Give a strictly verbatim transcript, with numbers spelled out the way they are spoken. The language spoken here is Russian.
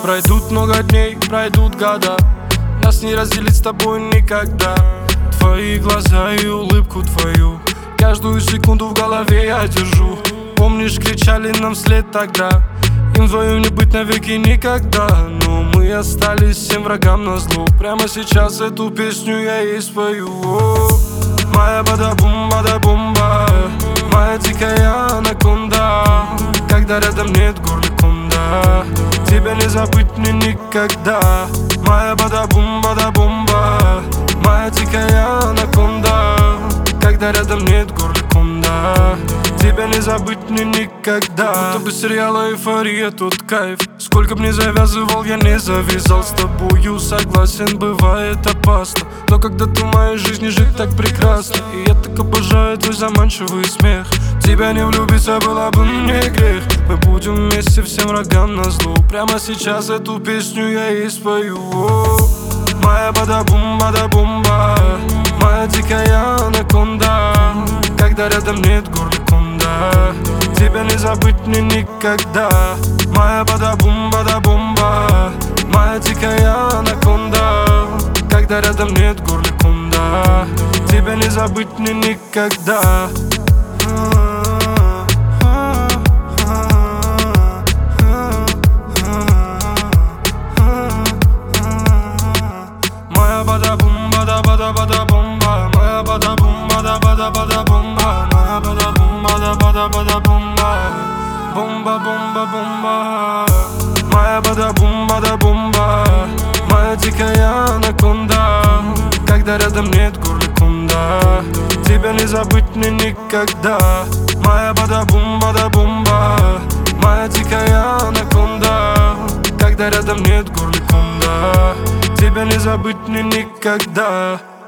Пройдут много дней, пройдут года, нас не разделить с тобой никогда. Твои глаза и улыбку твою каждую секунду в голове я держу. Помнишь, кричали нам вслед тогда: им вдвоем не быть навеки никогда. Но мы остались всем врагам назло. Прямо сейчас эту песню я и спою. О, моя бада-бум, бада-бумба, моя дикая анаконда. Когда рядом нет горы конда, тебя не забыть мне никогда. Моя бада-бум, бада-бумба, моя дикая анаконда. Когда рядом нет горы конда, тебя не забыть мне никогда. Будто бы сериала «Эйфория» тот кайф. Сколько б ни завязывал, я не завязал. С тобою согласен, бывает опасно, но когда-то в моей жизни жить так прекрасно. И я так обожаю твой заманчивый смех. Тебя не влюбиться было бы мне грех. Мы будем вместе всем врагам назло. Прямо сейчас эту песню я и спою. О, моя бада-бум, бада-бумба, моя дикая анаконда. Когда рядом нет горы конда, тебя не забыть мне никогда. Моя бада-бум, бада-бумба, моя дикая анаконда. Когда рядом нет горы конда, тебя не забыть мне никогда. Моя бада-бум, бада-бада-бада-бомба, моя бада-бум, бада-бада-бада-бомба, моя бада-бум, бада-бада-бада-бомба, бомба-бомба-бомба. Моя бада-бум, бада-бомба, моя дикая анаконда. Когда рядом нет горы конда, тебя не забыть мне никогда. Моя бада-бум, бада-бомба, моя дикая анаконда. Когда рядом нет горы конда, тебя не забыть мне никогда.